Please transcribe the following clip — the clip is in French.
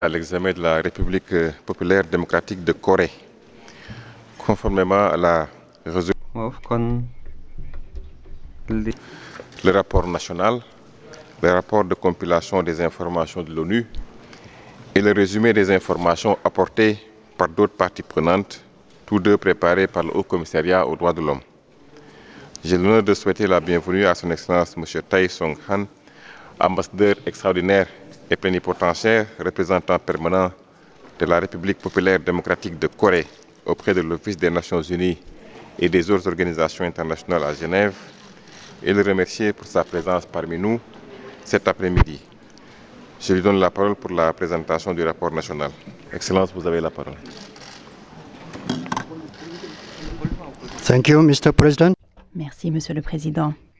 À l'examen de la République populaire démocratique de Corée, conformément à la résolution, le rapport national, le rapport de compilation des informations de l'ONU et le résumé des informations apportées par d'autres parties prenantes, tous deux préparés par le Haut Commissariat aux droits de l'homme. J'ai l'honneur de souhaiter la bienvenue à son Excellence M. Tae Song-han, ambassadeur extraordinaire et plénipotentiaire, représentant permanent de la République populaire démocratique de Corée auprès de l'Office des Nations Unies et des autres organisations internationales à Genève, et le remercier pour sa présence parmi nous cet après-midi. Je lui donne la parole pour la présentation du rapport national. Excellence, vous avez la parole. Thank you, Mr. President. Merci, Monsieur le Président.